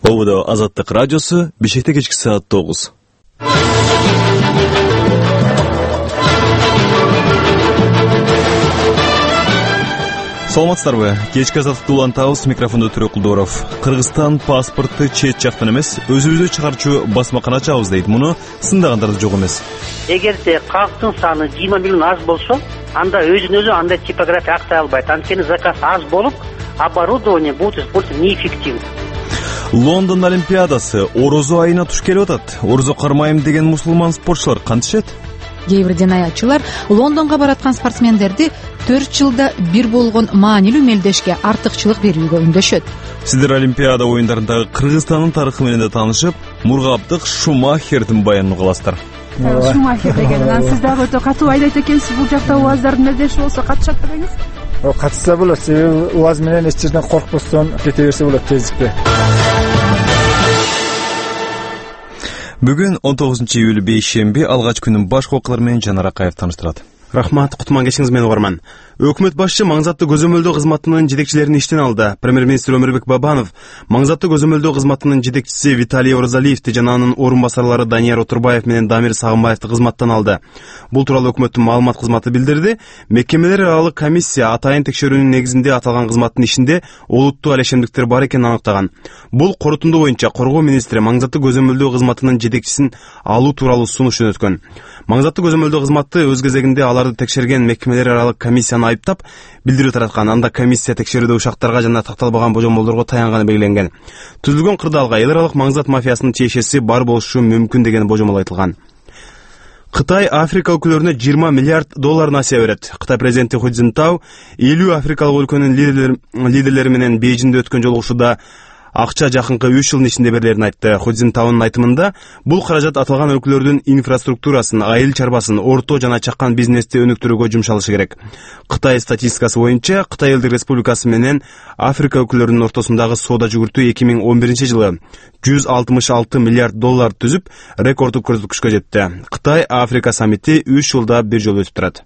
Ovdo Azаттык радиосу, Бишкекте кечки саат 9. Саламатсыздарбы? Кечки Азаттыкты улантабыз, микрофондо Түрөк Кулдоров. Кыргызстан паспорты чет жактан эмес, өзүбүздө чыгарчу басмакана ачабыз дейт. Муну сындагандарды жок эмес. Эгерде калктын саны 20 миллион аз болсо, анда өзүн-өзү андай типография актай албайт. Анткени заказ аз болуп, оборудование будет использоваться неэффективно. Лондон Олимпиадасы орозо айына туш келип атат. Орозо кармайм деген мусулман спортчулар кантишет? Кээ бир динаятчылар Лондонго бараткан спортсмендерди 4 жылда бир болгон маанилүү мелдешке артыкчылык берүүгө үндөшөт. Сиздер Олимпиада оюндарындагы Кыргызстандын тарыхы менен да таанышып, Мургаптык Шумахердин баянын угаласыздар. Шумахер деген, сиз дагы өтө катуу айдайт экенсиз, бул жакта УАЗдардын мелдеши болсо катышат дегеңиз? Катышса болот, себеби УАЗ менен эч жерден коркпостон кете берсе болот тездикте. Бүгүн 19-июль бейшемби алгач күнүн башкы окуялары менен Жанар Акаев тааныштырат. Рахмат, кутман кечиңиз менен угарман. Өкмөт башчы маңзаттуу көзөмөлдөө кызматынын жетекчилерин иштен алды. Премьер-министр Өмүрбек Бабанов маңзаттуу көзөмөлдөө кызматынын жетекчиси Виталий Оразалиевди жана анын орун басарлары Данияр Отурбаев менен Дамир Сагынбаевди кызматтан алды. Бул тууралуу өкмөттүн маалымат кызматы билдирди. Мекемелер аралык комиссия атайын текшерүүнүн негизинде аталган кызматтын ишинде олуттуу алешемдиктер бар экенин аныктаган. Бул корутунду боюнча Коргоо министри маңзаттуу көзөмөлдөө кызматынын жетекчисин алуу тууралуу сунуш жөнөткөн. Маңзаттуу көзөмөлдөө кызматы өз кезегинде аларды текшерген мекемелер аралык комиссияны айыптап, билдирүү тараткан. Анда комиссия текшерүүдө ушактарга жана такталбаган божомолдорго таянганы белгиленген. Түзүлгөн кырдаалга эл аралык маңзат мафиясынын тиешеси бар болушу мүмкүн деген божомол айтылган. Кытай Африка өлкөлөрүнө 20 миллиард доллар насыя берет. Кытай президенти Ху Цзинтау 50 африкалык өлкөнүн лидерлери менен Бейжиңде өткөн жолугушууда акча жакынкы 3 жылдын ичинде берилерин айтты. Ху Цзинтаунун айтымында, бул каражат аталган өлкөлөрдүн инфраструктурасын, айыл чарбасын, орто жана чакан бизнести өнүктүрүүгө жумшалышы керек. Кытай статистикасы боюнча, Кытай Элдик Республикасы менен Африка өлкөлөрүнүн ортосундагы соода жүгүртүү 2011-жылы 166 миллиард доллар түзүп, рекорддук көрсөткүчкө жетти. Кытай Африка саммити 3 жылда бир жолу өтүп турат.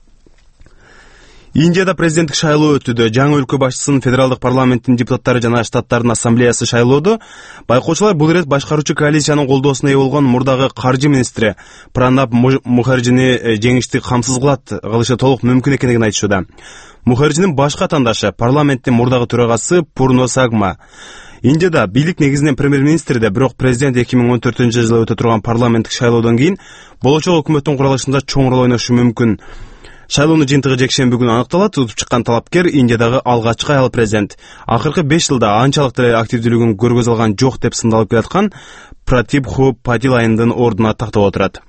Индияда президенттик шайлоо өтүүдө. Жаңы өлкө башчысын федералдык парламенттин депутаттары жана штаттардын ассамблеясы шайлоодо. Байкоочулар бул ирет башкаруучу коалициянын колдоосуна ээ болгон мурдагы каржы министри Пранаб Мухарджини жеңишти камсыз кылышы толук мүмкүн экендигин айтышууда. Мухарджинин башка атаандашы парламенттин мурдагы төрагасы Пурно Сагма. Индияда бийлик негизинен премьер-министрде, бирок президент 2014-жылы өтө турган парламенттик шайлоодон кийин болочок өкмөттүн куралышында чоң роль ойношу мүмкүн. Шайлоонун жыйынтыгы жекшемби күнү аныкталат. Утуп чыккан талапкер Индиядагы алгачкы аял президент. Акыркы 5 жылда анчалык деле активдүүлүгүн көргөзө алган жок деп сындалып келаткан Пратибху Патил айындын ордуна тактап отурат.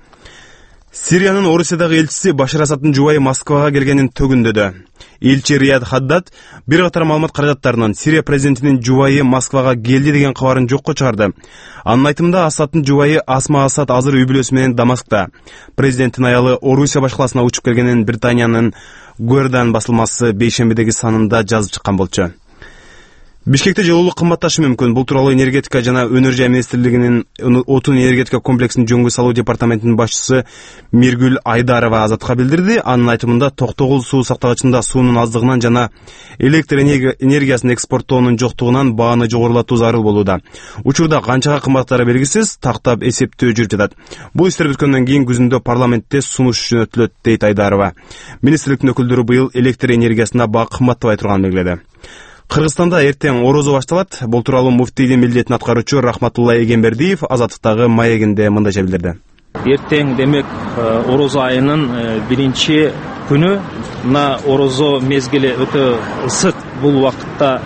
Сириянын Орусиядагы элчиси Башар Асадтын жубайы Москвага келгенин төгүндөдү. Элчи Рияд Хаддад бир катар маалымат каражаттарынын Сирия президентинин жубайы Москвага келди деген кабарын жокко чыгарды. Анын айтымында Асадтын жубайы Асма Асад азыр үй бүлөсү менен Дамаскта. Президенттин аялы Орусия башкаласына учуп келгенин Британиянын Guardian басылмасы бейшембидеги санында жазып чыккан болчу. Бишкекте жылуулук кымбатташы мүмкүн. Бул тууралуу энергетика жана өнөр жай министрлигинин отун энергетика комплексин жөнгө салуу департаментинин башчысы Миргүл Айдарова Азатка билдирди. Анын айтымында токтогул суу сактагычында суунун аздыгынан жана электр энергиясын экспорттоонун жоктугунан бааны жогорулатуу зарыл болууда. Учурда канчага кымбаттары белгисиз, тактап эсептөө жүрүп жатат. Бул иштер бүткөндөн кийин күзүндө парламентте сунуш жөнөтүлөт дейт Айдарова. Министрликтин өкүлдөрү быйыл электр энергиясына баа кымбатtabay турганын белгиледи. Кыргызстанда эртең орозо башталат. Бул тууралуу муфтийдин милдетин аткаруучу Рахматулла Эгембердиев Азаттыктагы маегинде мындайча билдирди. Эртең демек орозо айынын биринчи күнү. Мына орозо мезгили өтө ысык. Бул убакытта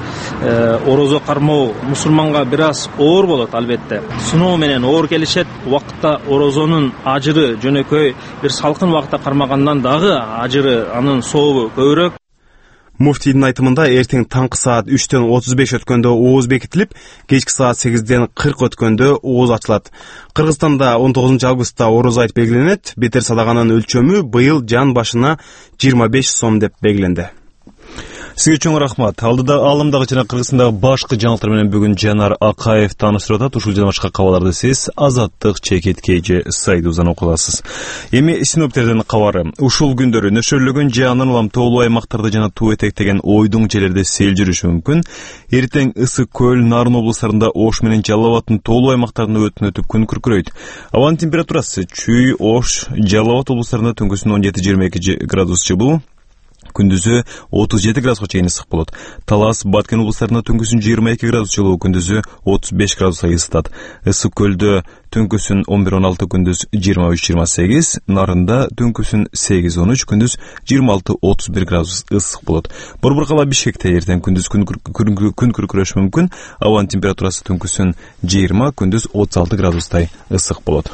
орозо кармоо мусулманга бир аз оор болот албетте. Сыноо менен оор келишет. Убакытта орозонун ажыры жөнөкөй бир салкын убакытта кармагандан дагы ажыры, анын сообу көбүрөөк. Муфтийдин айтымында эртең таңкы саат 3-төн 35 өткөндө ооз бекитилип, кечки саат 8-ден 40 өткөндө ооз ачылат. Кыргызстанда 19 августта орозо айт белгиленет. Бетер садаганын өлчөмү быйыл жан башына 25 сом деп белгиленди. Сизге чоң рахмат. Алдыда алымдагы жана Кыргызстандагы башкы жаңылыктар менен бүгүн Жанар Акаев тааныштырып атат. Ушул жана башка кабарларды сиз Азаттык чекиткейжи сайтыбыздан окуя аласыз. Эми синоптиктердин кабары. Ушул күндөрү нөшөрлөгөн же анын улам тоолуу аймактарда жана туу этектеген ойдуң жерлерде сел жүрүшү мүмкүн. Эртең Ысык Көл, Нарын облустарында Ош менен Жалал Абадтын тоолуу аймактарында өтүп күн күркүрөйт. Абанын температурасы Чүй, Ош, Жалал Абад облустарында түнкүсүн 17-22 градус жылуу. Күндүзү 37 градусга чейин ысык болот. Талас, Баткен облустарында түнкүсүн 22 градус жылуу, күндүзү 35 градуска ысытат. Ысык Көлдө түнкүсүн 11-16, күндүз 23-28, Нарында түнкүсүн 8-13, күндүз 26-31 градус ысык болот. Борбор кала Бишкекте эртең күндүз күн күркүрөшү мүмкүн. Абанын температурасы түнкүсүн 20, күндүз 36 градустай ысык болот.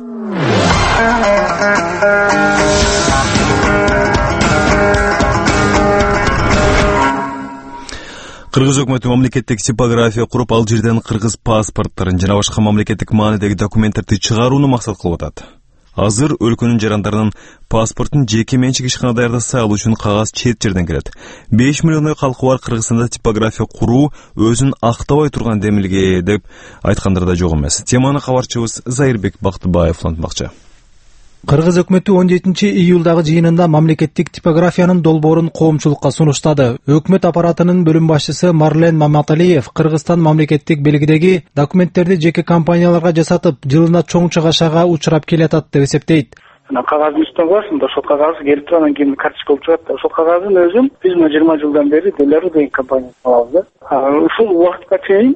Кыргыз өкмөтү мамлекеттик типография куруп, ал жерден кыргыз паспорттарын жана башка мамлекеттик маанидеги документтерди чыгарууну максат кылып атат. Азыр өлкөнүн жарандарынын паспортун жеке менчик ишкана даярдаса, ал үчүн кагаз чет жерден келет. 5 миллиондой калкы бар Кыргызстанда типография куруу өзүн актабай турган демилге деп айткандар да жок эмес. Теманы кабарчыбыз Зайырбек Бактыбаев улантмакчы. Кыргыз өкмөтү 17-июлдагы жыйынында мамлекеттик типографиянын долбоорун коомчулукка сунуштады. Өкмөт аппаратынын бөлүм башчысы Марлен Маматалиев Кыргызстан мамлекеттик белгидеги документтерди жеке компанияларга жасатып, жылына чоң чыгашага учурап келатат деп эсептейт. Кагазды үстүнө коесуң да, ошол кагаз келип туруп анан кийин карточка болуп чыгат да. Ошол кагаздын өзүн биз 20 жылдан бери Деляру деген компания алабыз да. Ушул убакытка чейин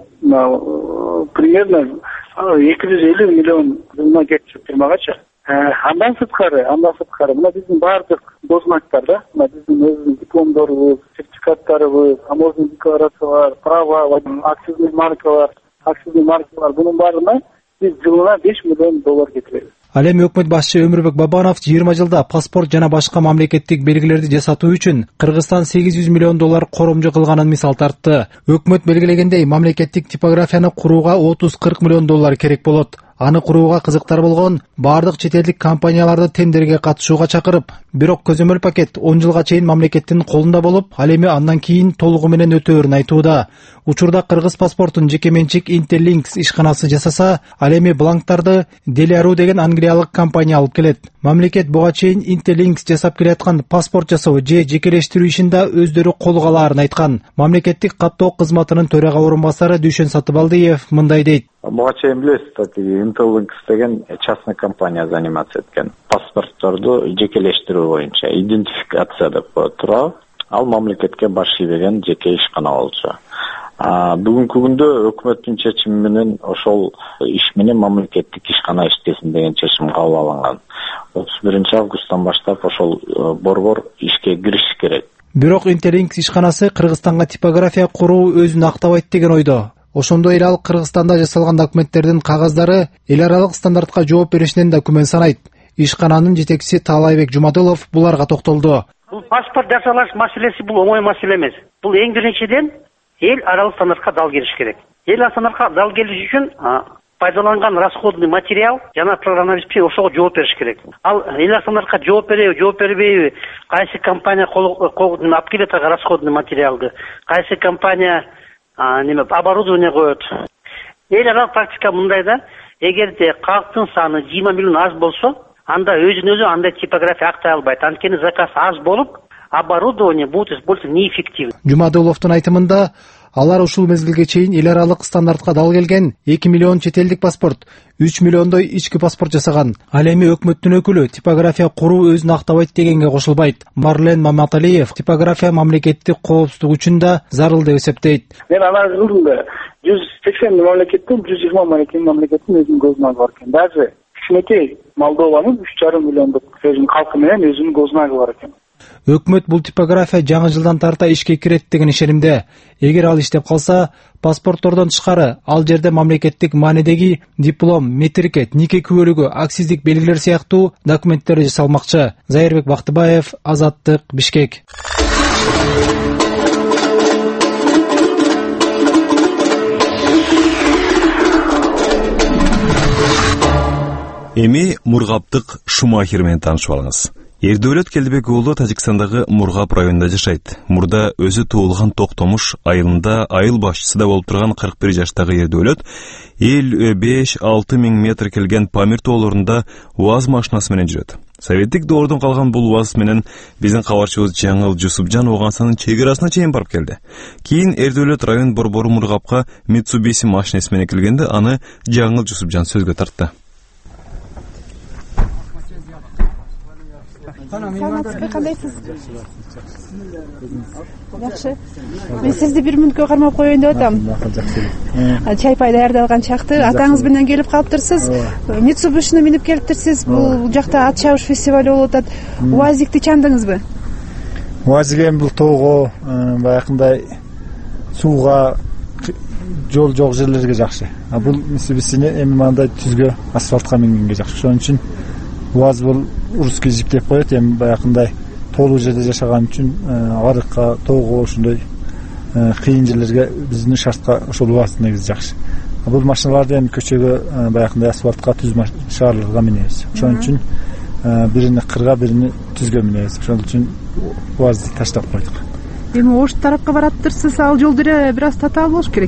примерно 250 миллион жылына кетип турмагачы. Андан сырткары мына биздин баардык документтер да, мына биздин өзүбүздүн дипломдорубуз, сертификаттарыбыз, таможенный декларациялар, права, акцизный маркалар, бунун баарына биз жылына 5 миллион доллар кетиребиз. Ал эми өкмөт башчы Өмүрбек Бабанов 20 жылда паспорт жана башка мамлекеттик белгилерди жасатуу үчүн Кыргызстан 800 миллион доллар коромжо кылганын мисал тартты. Өкмөт белгилегендей, мамлекеттик типографияны курууга 30-40 миллион доллар керек болот. Аны курууга кызыктар болгон бардык чет элдик компанияларды тендерге катышууга чакырып, бирок көзөмөл пакет 10 жылга чейин мамлекеттин колунда болуп, ал эми андан кийин толугу менен өтөөрүн айтууда. Учурда кыргыз паспортун жеке менчик Interlinks ишканасы жасаса, ал эми бланктарды Деляру деген англиялык компания алып келет. Мамлекет буга чейин Interlinks жасап келаткан паспорт жасоо же жекелештирүү ишин да өздөрү колго алаарын айткан. Мамлекеттик каттоо кызматынын төрага орун басары Дүйшөн Сатыбалдиев мындай дейт. Буга чейин билесиз, Interlinks деген частный компания заниматься эткен. Паспортторду жекелештирүү боюнча идентификация деп турат. Ал мамлекетке баш ийбеген жеке ишкана болчу. Бүгүнкү күндө өкмөттүн чечими менен ошол иш менен мамлекеттик ишкана иштесин деген чечим кабыл алынган. 31 августтан баштап ошол борбор ишке кириши керек. Бирок Interlinks ишканасы Кыргызстанга типография куруу өзүн актабайт деген ойдо. Ошондой эле ал Кыргызстанда жасалган документтердин кагаздары эл аралык стандартка жооп беришинен да күмөн санайт. Ишкананын жетекчиси Таалайбек Жумадылов буларга токтолду. Бул паспорт жасалаш маселеси бул оңой маселе эмес. Бул эң биринчиден эл аралык стандартка дал келиш керек. Эл стандартка дал келиш үчүн пайдаланган расходный материал жана программа обеспечение ошого жооп бериш керек. Ал эл стандартка жооп береби, жооп бербейби, кайсы компания алып келет расходный материалды, кайсы компания оборудование коет. Эл аралык практика мындай да, эгерде калктын саны 20 миллион аз болсо, анда өзүн-өзү андай типография актай албайт. Анткени заказ аз болуп, оборудование будет использоваться неэффективно. Жумадыловдун айтымында, алар ушул мезгилге чейин эл аралык стандартка дал келген 2 миллион чет элдик паспорт, 3 миллиондой ички паспорт жасаган. Ал эми өкмөттүн өкүлү типография куруу өзүн актабайт дегенге кошулбайт. Марлен Маматалиев типография мамлекеттик коопсуздук үчүн да зарыл деп эсептейт. Мен анализ кылдым да, 180 мамлекеттен 120 мамлекеттин өзүнүн госзнагы бар экен. Даже кичинекей Молдованын 3,5 миллиондук өзүнүн калкы менен өзүнүн госзнагы бар экен. Өкмөт бул типография жаңы жылдан тарта ишке кирет деген ишенимде. Эгер ал иштеп калса, паспорттордон тышкары ал жерде мамлекеттик маанидеги диплом, метрикет, нике күбөлүгү, акциздик белгилер сыяктуу документтер жасалмакчы. Зайырбек Бактыбаев, Азаттык, Бишкек. Эми Мургаптык Шумахер менен таанышып алыңыз. Эрдөөлөт Келдибек уулу Тажикстандагы Мургап районунда жашайт. Мурда өзү туулган Токтомуш айылында айыл башчысы да болуп турган 41 жаштагы Эрдөөлөт 5-6 миң метр келген Памир тоолорунда УАЗ машинасы менен жүрөт. Советтик доордон калган бул УАЗ менен биздин кабарчыбыз Жаңыл Жусупжан Оогансанын чек арасына чейин барып келди. Кийин Эрдөөлөт район борбору Мургапка Mitsubishi машинасы менен келгенде аны Жаңыл Жусупжан сөзгө тартты. Саламатсызбы, кандайсыз? Жакшы. Мен сизди бир мүнөткө кармап коеюн деп атам. Чай пай даярдалган чакты атаңыз менен келип калыптырсыз. Митсубишини минип келиптирсиз. Бул жакта ат чабыш фестивали болуп атат. УАЗикти чандыңызбы? УАЗик эми бул тоого, баягындай сууга жол жок жерлерге жакшы. Бул Митсубишини эми мындай түзгө, асфальтка мингенге жакшы. Ошон үчүн УАЗ бул русский джип деп коет. Эми баягындай тоолуу жерде жашаган үчүн арыкка, тоого, ошондой кыйын жерлерге биздин шартка ошол УАЗ негизи жакшы. Бул машиналарды эми көчөгө, баягындай асфальтка, түз шаарларга минебиз. Ошон үчүн бирини кырга, бирини түзгө минебиз. Ошон үчүн УАЗды таштап койдук. Эми ош тарапка бараптырсыз, ал жол деле бир аз татаал болуш керек.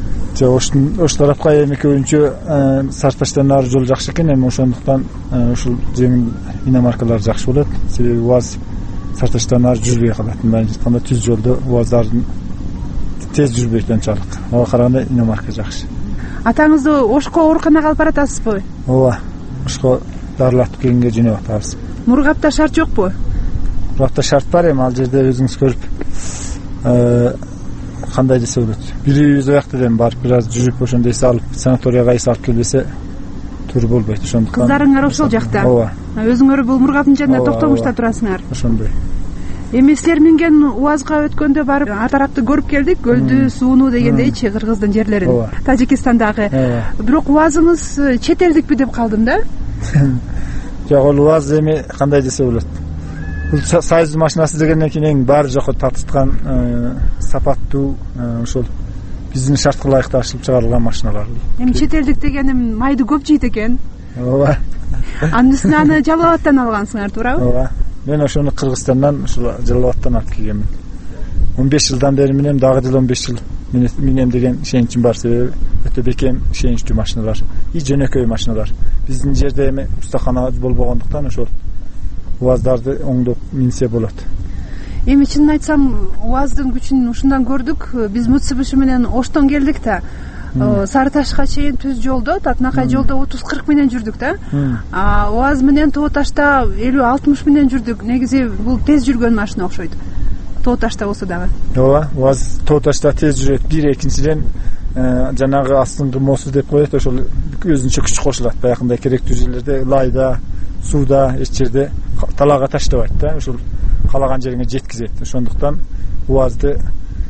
Ош тарапка эми көбүнчө Сарташтан нары жол жакшы экен, эми ошондуктан ушул жеңил иномаркалар жакшы болот. Себеби УАЗ Сарташтан нары жүрбөй калат. Мындайча айтканда түз жолдо УАЗдардын тез жүрбөйт анчалык. Ага караганда иномарка жакшы. Атаңызды Ошко ооруканага алып баратасызбы? Ооба. Ошко дарылатып келгенге жөнөп атабыз. Мургапта шарт жокпу? Мургапта шарт бар, эми ал жерде өзүңүз көрүп кандай десе болот. Бирибиз ояктан барып бир аз жүрүп ошондой алып санаторияга алып келбесе туру болбойт. Ошондуктан кыздарыңар ошол жакта. Ооба. Өзүңөр бул Мургаптын жанында Токтомушта турасыңар. Ошондой. Эми силер минген УАЗга өткөндө барып ар тарапты көрүп келдик, көлдү, сууну дегендейчи Кыргыздын жерлерин, Тажикстандагы. Бирок УАЗыңыз чет элдикпи деп калдым да. Жок, ал УАЗ эми кандай десе болот. Бул Союз машинасы дегенден кийин эң баары жокко татыткан, сапаттуу, ошол биздин шартка ылайык ашылып чыгарылган машиналар. Эми чет элдик дегеним майды көп жейт экен. Ооба. Анын үстүнө аны Жалал-Абадтан алгансыңар, туурабы? Ооба. Мен ошону Кыргызстандан, ушул Жалал-Абадтан алып келгенмин. 15 жылдан бери минем, дагы жыл 15 жыл минем деген ишеничим бар. Себеби өтө бекем, ишеничтүү машиналар, жөнөкөй машиналар. Биздин жерде эми устахана болбогондуктан ошол УАЗдарды оңдоп минсе болот. Эми чынын айтсам, УАЗдын күчүн ушундан көрдүк. Биз Mitsubishi менен Оштон келдик да. Сары Ташка чейин түз жолдо, Татнакай жолдо 30-40 менен жүрдүк да. УАЗ менен Тоо Ташта 50-60 менен жүрдүк. Негизи бул тез жүргөн машина окшойт. Тоо Ташта болсо дагы. Ооба, УАЗ Тоо Ташта тез жүрөт. Бир экинчиден жанагы астыңкы мосу деп коет, ошол өзүнчө күч кошулат. Баягындай керектүү жерлерде, лайда, сууда, эч жерде талаага таштабайт да. Ошол калаган жериңе жеткизет. Ошондуктан УАЗды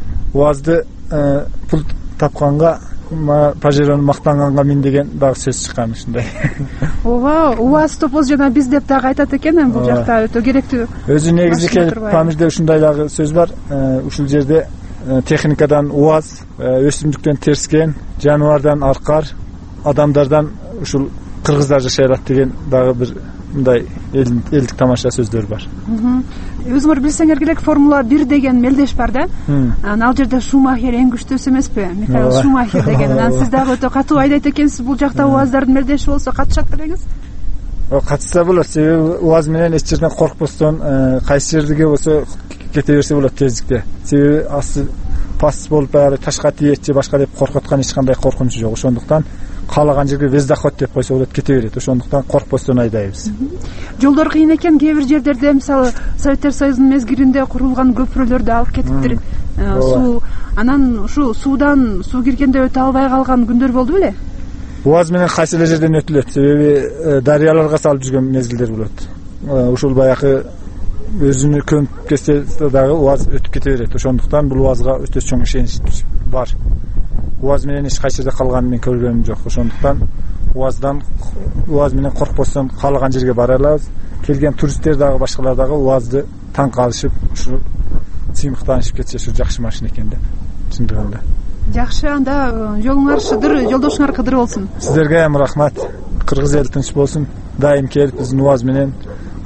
пул тапканга, Пажерону мактанганга мин деген дагы сөз чыккан ушундай. Ооба, УАЗ топоз жана биз деп дагы айтат экен, бул жакта өтө керектүү. Өзү негизи келип Памирде ушундай дагы сөз бар. Ушул жерде техникадан УАЗ, өсүмдүктөн терскен, жаныбардан аркар, адамдардан ушул кыргыздар жашай алат деген дагы бир мындай элдик тамаша сөздөр бар. Өзүңөр билсеңер керек, Формула 1 деген мелдеш бар да. Ал жерде Шумахер эң күчтүүсү эмеспи? Михаил Шумахер деген. Сиз дагы өтө катуу айдайт экенсиз. Бул жакта УАЗдардын мелдеши болсо катышат белеңиз? Катышса болот. Себеби УАЗ менен эч жерден коркпостон, кайсы жерге болсо кете берсе болот тездикте. Себеби асты пас болуп ташка тиет же башка деп коркуткан эч кандай коркунучу жок. Ошондуктан каалаган жерге вездоход деп койсо болот, кете берет. Ошондуктан коркпостон айдайбыз. Жолдор кыйын экен, кээ бир жерлерде мисалы Советтер Союзунун мезгилинде курулган көпүрөлөрдү алып кетиптир. Суу, анан ушу суудан суу киргенде өтө албай калган күндөр болду беле? УАЗ менен кайсы эле жерден өтүлөт. Себеби дарыяларга салып жүргөн мезгилдер болот. Ушул баягы өзүнү көмүп кетсе дагы УАЗ өтүп кете берет. Ошондуктан бул УАЗга өтө чоң ишенич бар. УАЗ менен эч кайсы жерде калганын мен көргөнүм жок. Ошондуктан УАЗ менен коркпостон каалаган жерге бара алабыз. Келген туристтер дагы башкалар дагы УАЗды таң калышып, ушу сыймыктанышып кетсе, ушу жакшы машина экен деп чындыгында. Жакшы, анда жолуңар шыдыр, жолдошуңар кыдыр болсун. Сиздерге рахмат. Кыргыз эл тынч болсун. Дайым келип биздин УАЗ менен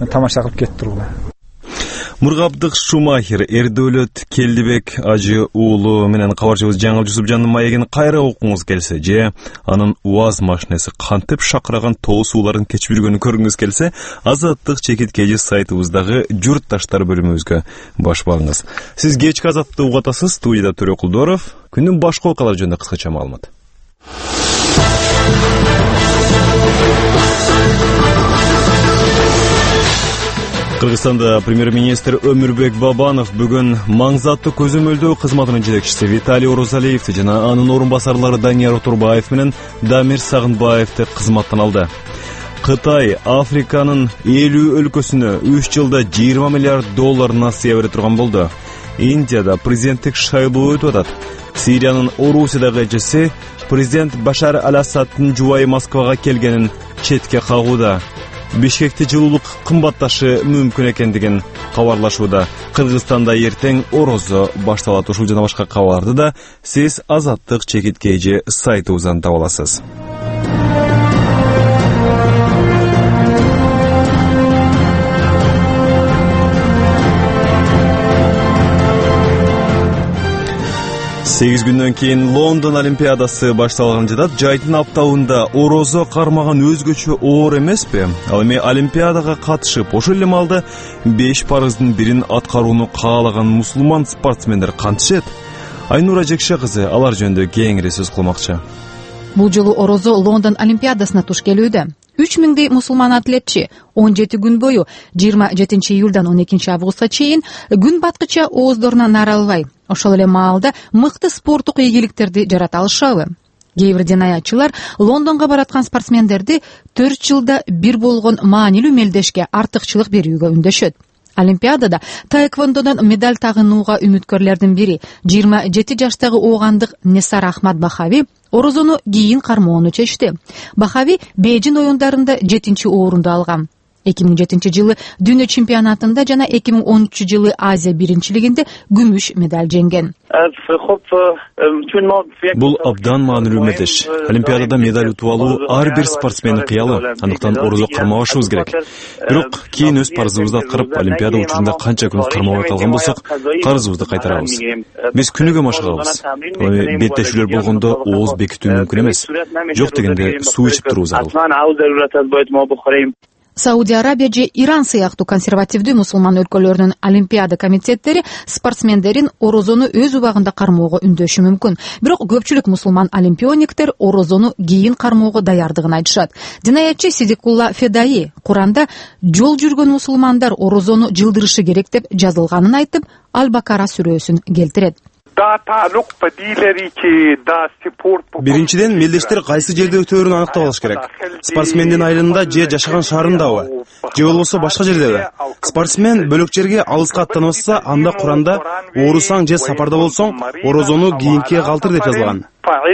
тамаша кылып кетип тургула. Мургабдык Шумахер, Эрдөлөт Келдибек ажы уулу менен кабарчыбыз Жаңыл Жусупжандын маегин кайра окуңуз келсе, же анын УАЗ машинеси кантип шакыраган тоо сууларын кечип жүргөнүн көргүңүз келсе, Азаттык чекиткеji сайтыбыздагы журтташтар бөлүмүбүзгө баш багыңыз. Сиз кечки Азатты угатасыз. Студияда Төрө Кулдоров. Күндүн башка окуялары жөнүндө кыскача маалымат. Кыргызстанда премьер-министр Өмүрбек Бабанов бүгүн маңзаттуу көзөмөлдөө кызматынын жетекчиси Виталий Орозалиевди жана анын орун басарлары Данияр Отурбаев менен Дамир Сагынбаевди кызматтан алды. Кытай Африканын 50 өлкөсүнө 3 жылда 20 миллиард доллар насыя бере турган болду. Индияда президенттик шайлоо өтүп атат. Сириянын Орусиядагы элчиси президент Башар Аль-Асаддын жубайы Москвага келгенин четке кагууда. Бишкекте жылуулук кымбатташы мүмкүн экендигин кабарлашууда. Кыргызстанда эртең орозо башталат. Ушул жана башка кабарларды да сиз Азаттык чекиткеji сайтыбыздан таба аласыз. Сегиз күндөн кийин Лондон Олимпиадасы башталган жатат. Жайдын аптабында орозо кармаган өзгөчө оор эмеспи? Ал эми Олимпиадага катышып, ошол эле маалда 5 парыздын бирин аткарууну каалаган мусулман спортсмендер кантишет? Айнура Жекше кызы алар жөнүндө кеңири сөз кылмакчы. Бул жолу орозо Лондон Олимпиадасына туш келүүдө. 3000 мусулман атлетчи 17 күн бою 27 июлдан 12 августка чейин күн баткыча ооздорунан нара албай, ошол эле маалда мыкты спорттук ийгиликтерди жарата алышабы? Кээ бир динаятчылар Лондонго бараткан спортсмендерди 4 жылда бир болгон маанилүү мелдешке артыкчылык берүүгө үндөшөт. Олимпиадада таэквондодон медаль тагынууга үмүткөрлөрдүн бири 27 жаштагы оогандык Несар Ахмад Бахави орозону кийин кармоону чечти. Бахави Бейжин оюндарында 7-орунду алган. 2007 жылы дүйнө чемпионатында жана 2013 жылы Азия биринчилигинде күмүш медаль жеңген. Бул абдан маанилүү мелдеш. Олимпиадада медаль утуп алуу ар бир спортсмендин кыялы. Андыктан орозо кармабашыбыз керек. Бирок кийин өз парызыбызды аткарып, Олимпиада учурунда канча күн кармабай калган болсок, карызыбызды кайтарабыз. Биз күнүгө машыгабыз. Беттешүүлөр болгондо ооз бекитүү мүмкүн эмес. Жок дегенде суу ичип туруу зарыл. Саудия Арабия же Иран сыяктуу консервативдүү мусулман өлкөлөрүнүн Олимпиада комитеттери спортсмендерин орозону өз убагында кармоого үндөшү мүмкүн. Бирок көпчүлүк мусулман олимпиониктер орозону кийин кармоого даярдыгын айтышат. Динаятчы Сидикулла Федаи Куранда жол жүргөн мусулмандар орозону жылдырышы керек деп жазылганын айтып, Аль-Бакара сүрөсүн келтирет. Биринчиден, мелдештер кайсы жерде өтөөрүн аныктап алыш керек. Спортсмендин айылында же жашаган шаарындабы, же болбосо башка жердеби? Спортсмен бөлөк жерге алыска аттанбаса, анда Куранда оорусаң же сапарда болсоң, орозону кийинкиге калтыр деп жазылган.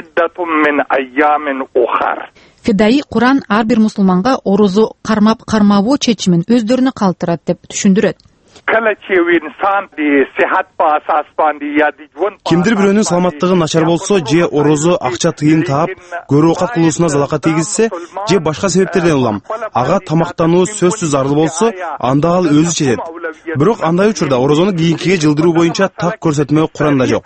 Федаи Куран ар бир мусулманга орозо кармап кармабоо чечимин өздөрүнө калтырат деп түшүндүрөт. Кимдир бирөөнүн саламаттыгы начар болсо, же орозо акча тыйын таап, көрүү окат кылуусуна залака тийгизсе, же башка себептерден улам, ага тамактануу сөзсүз зарыл болсо, анда ал өзү чечет. Бирок андай учурда орозону кийинкиге жылдыруу боюнча так көрсөтмө Куранда жок.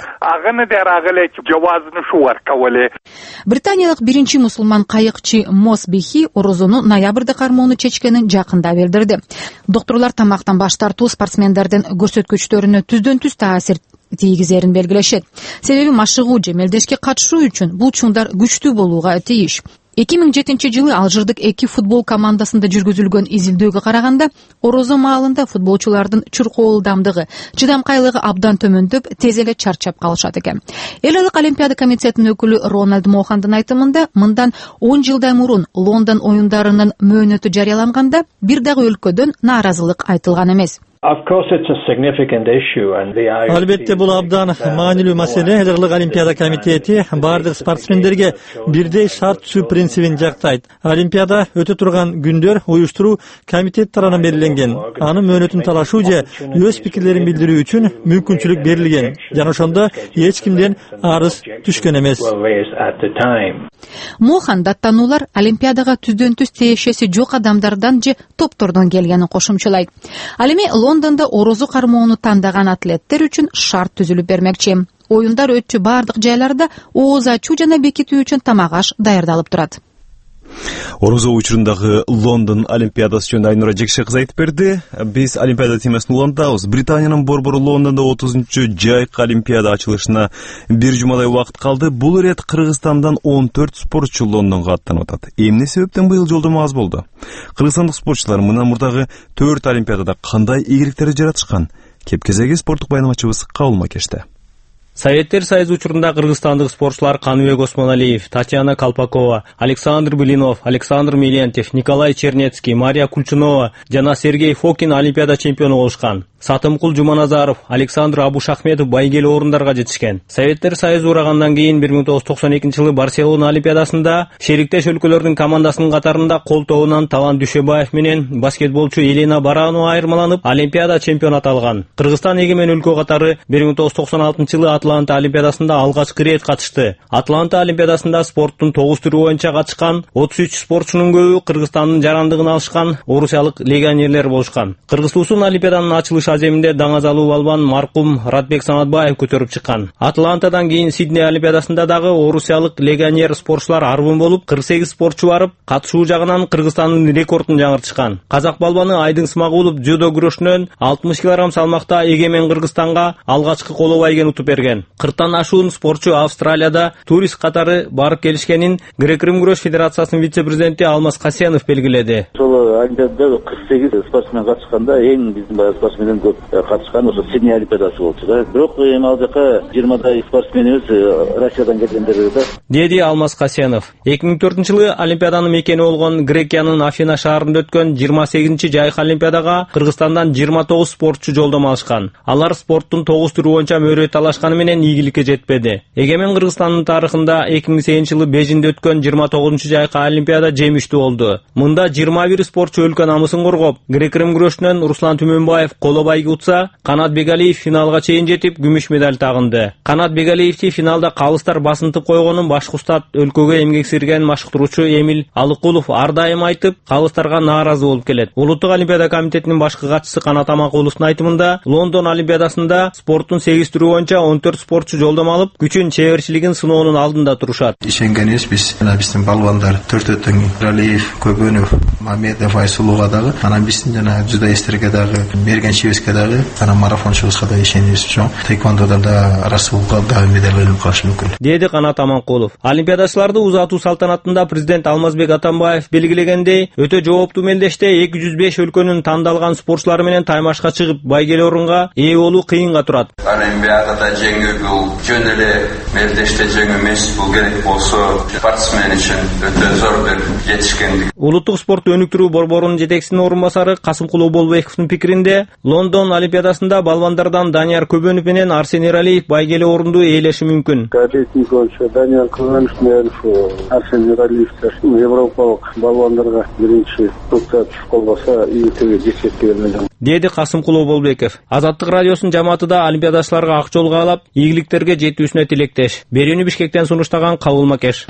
Британиялык биринчи мусулман кайыкчы Мос Бихи орозону ноябрда кармоону чечкенин жакында билдирди. Докторлор тамактан баш тартуу спортсмендердин көрсөткүчтөрүнө түздөн-түз таасир тийгизерин белгилешет. Себеби машыгуу же мелдешке катышуу үчүн бул чуңдар күчтүү болууга тийиш. 2007 жылы Алжирдик 2 футбол командасында жүргүзүлгөн изилдөөгө караганда, орозо маалында футболчулардын чуркоо ылдамдыгы, чыдамкайлыгы абдан төмөндөп, тез эле чарчап калышат экен. Эл аралык Олимпиада комитетинин өкүлү Рональд Мохандын айтымында, мындан 10 жылдан мурун Лондон оюндарынын мөөнөтү жарыяланганда, бир дагы өлкөдөн нааразылык айтылган эмес. Албетте бул абдан маанилүү маселе. Эл аралык Олимпиада комитети бардык спортсмендерге бирдей шарт түзүү принцибин жактайт. Олимпиада өтө турган күндөр уюштуруу комитет тарабынан белгиленген. Анын мөөнөтүн талашуу же өз пикирлерин билдирүү үчүн мүмкүнчүлүк берилген. Жана ошондо эч кимден арыз түшкөн эмес. Мохан даттануулар Олимпиадага түздөн түз тиешеси жок адамдардан же топтордон келгенин кошумчалайт. Ал эми Лондондо орозо кармоону тандаган атлеттер үчүн шарт түзүлүп бермекчи. Оюндар өтчү бардык жайларда ооз ачуу жана бекитүү үчүн тамак аш даярдалып турат. Орозо учурундагы Лондон Олимпиадасы жөнүндө Айнура Жекше кыз айтып берди. Биз Олимпиада темасын улантабыз. Британиянын борбору Лондондо 30-жайкы Олимпиада ачылышына бир жумадай убакыт калды. Бул ирет Кыргызстандан 14 спортчу Лондонго аттанып атат. Эмне себептен быйыл жолдомо аз болду? Кыргызстандык спортчулар мына мурдагы 4 Олимпиадада кандай ийгиликтерди жаратышкан? Кепкезеги спорттук байламачыбыз Кабыл Макеште. Советтер Союзу учурунда кыргызстандык спортчулар Каныбек Осмоналиев, Татьяна Колпакова, Александр Блинов, Александр Милентьев, Николай Чернецкий, Мария Кульчунова жана Сергей Фокин Олимпиада чемпиону болушкан. Сатымкул Жуманазаров, Александр Абушахметов байгелүү орундарга жетишкен. Советтер Союзу урагандан кийин 1992-жылы Барселона Олимпиадасында шериктеш өлкөлөрдүн командасынын катарында кол тобунан Талант Дүйшөбаев менен баскетболчу Елена Баранова айырмаланып, Олимпиада чемпионат алган. Кыргызстан эгемен өлкө катары 1996-жылы Атланта Олимпиадасында алгачкы ирет катышты. Атланта Олимпиадасында спорттун 9 түрү боюнча катышкан 33 спортчунун көбү Кыргызстандын жарандыгын алышкан орусиялык легионерлер болушкан. Кыргызстан Олимпиаданын ачылыш аземинде даңазалуу балбан маркум Радбек Саматбаев көтөрүп чыккан. Атлантадан кийин Сидней Олимпиадасында дагы орусиялык легионер спортчулар арбын болуп, 48 спортчу барып, катышуу жагынан Кыргызстандын рекордун жаңыртышкан. Казак балбаны Айдын Смагулов дзюдо күрөшүнөн 60 кг салмакта эгемен Кыргызстанга алгачкы коло байгени утуп берген. 40тан ашуун спортчу Австралияда турист катары барып келишкенин Грек-Рим күрөш федерациясынын вице-президенти Алмаз Касенов белгиледи. Ошол Олимпиадада 48 спортсмен катышканда эң биздин баягы спортсменден көп катышкан ошо Сидней Олимпиадасы болчу да. Бирок эми ал жака 20дай спортсменибиз Россиядан келгендер да. Деди Алмаз Касенов. 2004-жылы Олимпиаданын мекени болгон Грекиянын Афина шаарында өткөн 28-жайкы Олимпиадага Кыргызстандан 29 спортчу жолдомо алышкан. Алар спорттун 9 түрү боюнча мөрөт талашканы менен ийгиликке жетпеди. Эгемен Кыргызстандын тарыхында 2008-жылы Бейжиңде өткөн 29-жайкы Олимпиада жемиштүү болду. Мында 21 спортчу өлкө намысын коргоп, Грек-Рим күрөшүнөн Руслан Түмөнбаев коло байге утса, Канат Бегалиев финалга чейин жетип күмүш медаль тагынды. Канат Бегалиевти финалда калыстар басынтып койгонун башкы устат өлкөгө эмгек сирген машыктыруучу Эмил Алыкулов ар дайым айтып, калыстарга нааразы болуп келет. Улуттук Олимпиада комитетинин башкы катчысы Канат Аманкуловдун айтымында, Лондон Олимпиадасында спорттун 8 түрү боюнча 14 спортчу жолдомо алып, күчүн чеберчилигин сыноонун алдында турушат. Ишенгенибиз биздин балбандар Төртөтөң, Иралиев, Көбөнов, Мамедов, Айсулууга дагы, анан биздин жана дзюдоисттерге дагы, Мергенчиевске дагы, анан марафончубузга да ишенебиз. Таеквондодон да Расулга да медаль алып калышы мүмкүн. Деди Канат Аманкулов. Олимпиадачыларды узатуу салтанатында президент Алмазбек Атамбаев белгилегендей, өтө жооптуу мелдеште 205 өлкөнүн тандалган спортчулары менен таймашка чыгып, байгелүү орунга ээ болуу кыйынга турат. Олимпиадада жеңүү бул жөн эле мелдеште жеңүү эмес, бул керек болсо спортсмен үчүн өтө зор бир жетишкендик. Улуттук спорт өнүктүрүү борборунун жетекчисинин орун басары Касымкулов Болбековдун пикиринде, Лондон Олимпиадасында балбандардан Данияр Көбөнов менен Арсен Иралиев байгелүү орунду ээлеши мүмкүн. Рейтинг боюнча Данияр Көбөнов менен Арсен Иралиевтер европалык балбандарга биринчи топто түшүп калбаса, ийгиликке жетет деген элем. Деди Касымкулов Болбеков. Азаттык радиосунун жамааты да олимпиадачыларга ак жол каалап, ийгиликтерге жетүүсүнө тилектеш. Берүүнү Бишкектен сунуштаган Кабыл Макеш.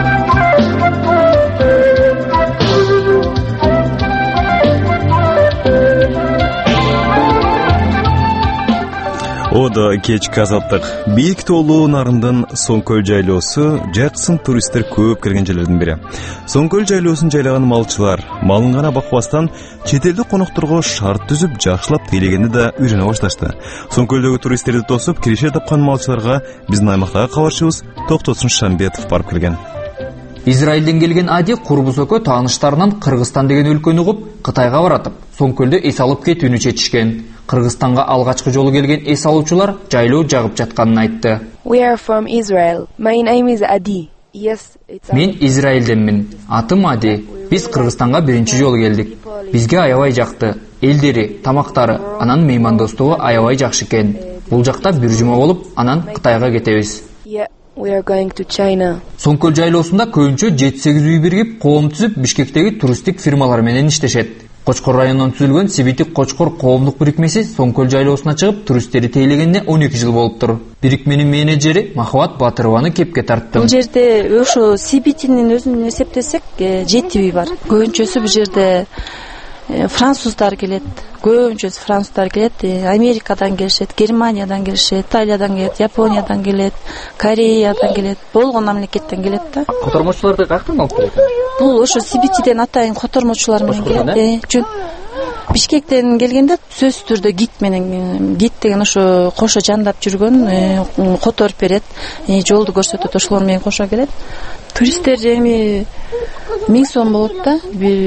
Ода кечки азаттык. Бийик тоолуу нарындын Соңкөл жайлоосу жаксын туристтер көп келген жерлердин бири. Соңкөл жайлоосун жайлаган малчылар малын гана бакпастан чет элдик конокторго шарт түзүп жакшылап тейлегенди да үйрөнө башташты. Соңкөлдөгү туристтерди тосуп киреше тапкан малчыларга биздин аймактагы кабарчыбыз Токтосун Шамбетов барып келген. Израилден келген Ади курбус өкө тааныштарынан Кыргызстан деген өлкөнү угуп, Кытайга баратып, Соңкөлдө эс алып кетүүнү чечишкен. Кыргызстанга алгачкы жолу келген эс алуучулар жайлоо жагып жатканын айтты. We are from Israel. My name is Adi. Мен Израилденмин. Атым Ади. Биз Кыргызстанга биринчи жолу келдик. Бизге аябай жакты. Элдери, тамактары, анан меймандостугу аябай жакшы экен. Бул жакта бир жума болуп, анан Кытайга кетебиз. We are going to China. Соңкөл жайлоосунда көбүнчө 7-8 үй биригип, коом түзүп, Бишкектеги туристтик фирмалар менен иштешет. Кочкор районунан түзүлгөн Сибитик Кочкор коомдук бирикмеси Соңкөл жайлоосуна чыгып, туристтерди тейлегенине 12 жыл болуптур. Бирикменин менеджери Махабат Батырованы кепке тарттым. Бул жерде ошо Сибитинин өзүн эсептесек 7 үй бар. Көбүнчөсү бул жерде француздар келет. Көбүнчөсү француздар келет. Америкадан келишет, Германиядан келишет, Италиядан келет, Япониядан келет, Кореядан келет, болгон мамлекеттен келет да. Котормочуларды каяктан алып келет? Бул ошо Сибитиден атайын котормочулар менен келет. Бишкектен келгенде сөзсүз түрдө гид деген ошо кошо жандап жүргөн которуп берет, жолду көрсөтөт, ошолор менен кошо келет. Туристтер эми 1000 сом болот да,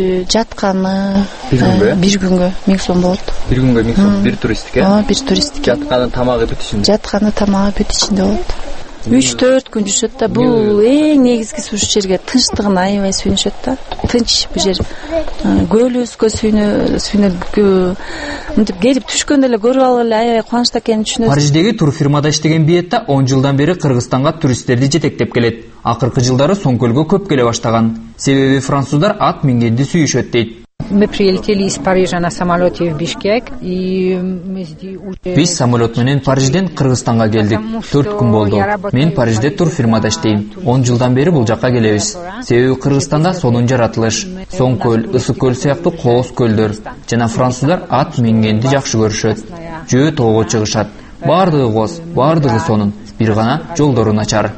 жатканы бир күнгө 1000 сом болот. Бир күнгө 1000 сом, бир туристтикке? Бир туристтикке. Жатканы тамагы бүт ичинде. Жатканы тамагы бүт ичинде болот. 3-4 күн жүрүшөт да. Бул эң негизгиси ушул жерге тынчтыгын аябай сүйүнүшөт да. Тынч бул жер. Көлүбүзгө сүйүнүп мынтип келип түшкөндө эле көрүп алып эле аябай кубанычта экенин түшүнөбүз. Париждеги турфирмада иштеген Биетта 10 жылдан бери Кыргызстанга туристтерди жетектеп келет. Акыркы жылдары Соңкөлгө көп келе баштаган. Себеби француздар ат мингенди сүйүшөт дейт. Мы прилетели из Парижа на самолете в Бишкек и Биз самолет менен Парижден Кыргызстанга келдик. 4 күн болду. Мен Парижде турфирмада иштейм. 10 жылдан бери бул жакка келебиз. Себеби Кыргызстанда сонун жаратылыш, Соңкөл, Ысык көл сыяктуу кооз көлдөр жана француздар ат мингенди жакшы көрүшөт. Жөө тоого чыгышат. Бардыгы кооз, бардыгы сонун. Бир гана жолдору начар.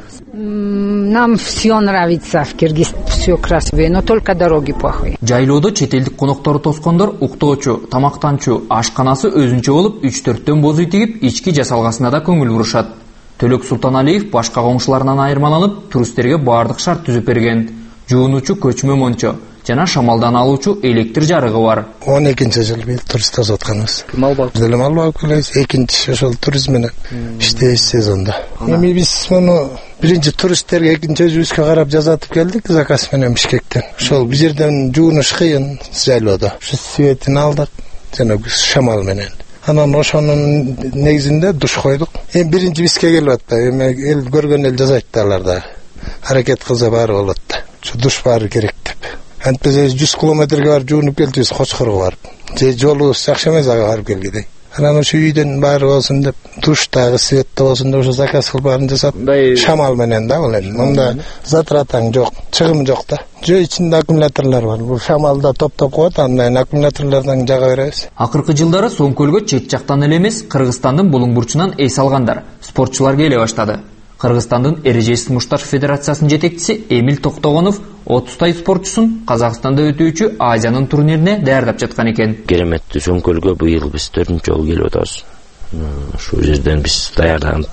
Нам все нравится в Кыргызстане, все красивое, но только дороги плохие. Жайлоодо чет элдик коноктору тоскондор уктоочу, тамактанчу, ашканасы өзүнчө болуп 3-4төн боз үй тигип, ички жасалгасына да көңүл бурушат. Төлөк Султаналиев башка коңшуларынан айырмаланып, туристтерге бардык шарт түзүп берген. Жуунуучу көчмө мончо жана шамалдан алуучу электр жарыгы бар. 12-жыл бил турист тосуп атканыбыз. Мал багып келебиз. Экинчи ошол туризм менен иштейбиз сезонда. Эми биз муну биринчи туристтерге экинчи өзүбүзгө карап жазатып келдик заказ менен Бишкектен. Ошол бул жерден жуунуш кыйын жайлоодо. Ушу светин алдык жана шамал менен. Анан ошонун негизинде душ койдук. Эми биринчи бизге келип атпайбы, эми эл көргөн эл жазайт да алар да. Аракет кылса баары болот да. Ушу душ баары керек деп. Антпесе 100 километрге барып жуунуп келдибиз Кочкорго барып. Жолубуз жакшы эмес ага барып келгидей. Анан ошо үйдөн баары болсун деп, душ дагы, свет да болсун деп ошо заказ кылып баарын жасап, шамал менен да бул эми. Мында затратаң жок, чыгым жок да. Жөө ичинде аккумуляторлор бар. Бул шамалда топтоп коет, андан аккумуляторлордон жага беребиз. Акыркы жылдары Соңкөлгө чет жактан эле эмес, Кыргызстандын булуң бурчунан эс алгандар, спортчулар келе баштады. Кыргызстандын эрежесиз муштар федерациясынын жетекчиси Эмил Токтогонов 30 спортчусун Казакстанда өтүүчү Азиянын турнирине даярдап жаткан экен. Кереметтүү Соңкөлгө быйыл биз 4-жолу келип атабыз. Ушул жерден биз даярданып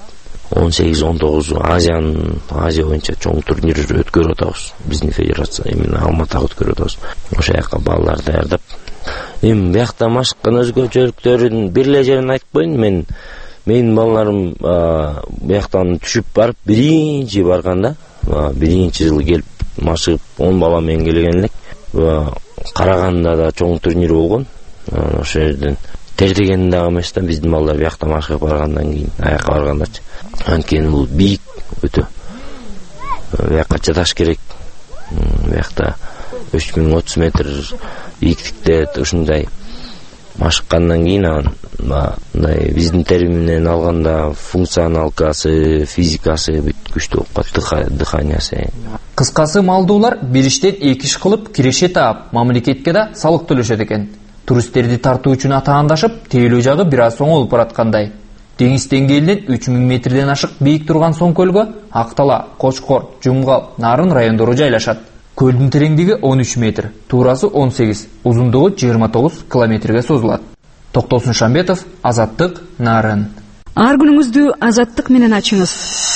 18-19 Азия боюнча чоң турнир өткөрүп атабыз. Биздин федерация именно Алматыда өткөрүп атабыз. Ошол жака балдар даярдап. Эми биякта машыктын өзгөчөлүктөрүн бир эле жерин айтып коеюн. Менин балдарым бияктан түшүп барып биринчи барганда, биринчи жылы келип машыгып 10 бала менен келген элек. Караганда да чоң турнир болгон. Ошол жерден тердеген дагы эмес да, биздин балдар биякта машыгып баргандан кийин аякка баргандачы. Анткени бул бийик өтө. Биякка чыдаш керек. Биякта 3030 метр бийиктикте ушундай машыккандан кийин мындай биздин терим менен алганда функционалкасы, физикасы бүт күчтүү болуп калат, дыханиясы. Кыскасы малдуулар бир иштен 2 иш кылып киреше таап, мамлекетке да салык төлөшөт экен. Туристтерди тартуу үчүн атаандашып, тейлөө жагы бир аз оңолуп бараткандай. Деңиз деңгээлинен 3000 метрден ашык бийик турган Соңкөлгө Актала, Кочкор, Жумгал, Нарын райондору жайлашат. Көлдүн тереңдиги 13 метр, туурасы 18, узундугу 29 километрге созулат. Токтосун Шамбетов, Азаттык, Нарын. Ар күнүңүздү Азаттык менен ачыңыз.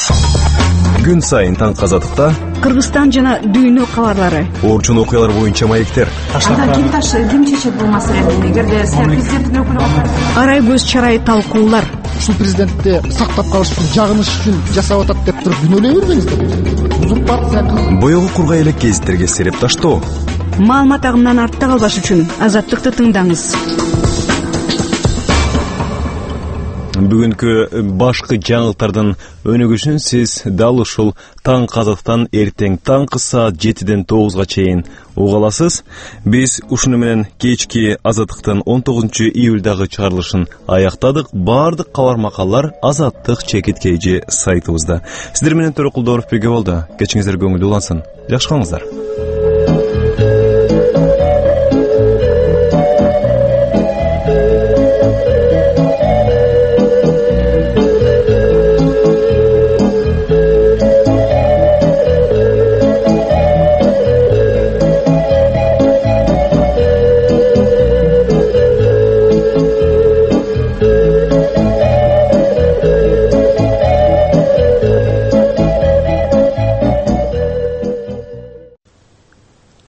Күн сайын таң Азаттыкта Кыргызстан жана дүйнө кабарлары. Орчун окуялар боюнча маектер. Ким чечет бул маселени? Эгерде президенттин өкүлү арай көз чарай талкуулар. Ушул президентти сактап калыш үчүн, жагыныш үчүн жасап атат деп туруп күнөөлөй бербеңиздер. Боёгу кургай элек гезиттерге сереп таштоо. Маалымат агымынан артта калбаш үчүн Азаттыкты тыңдаңыз. Бүгүнкү башкы жаңылыктардын өнүгүшүн сиз дал ушул таң казактан эртең таңкы саат 7ден 9га чейин уга аласыз. Биз ушуну менен кечки Азаттыктын 19 июлдагы чыгарылышын аяктадык. Бардык кабар макаллар Азаттык чекит KG сайтыбызда. Сиздер менен Төрөкулдоров бирге болду. Кечиңиздер көңүлдүү улансын. Жакшы калыңыздар.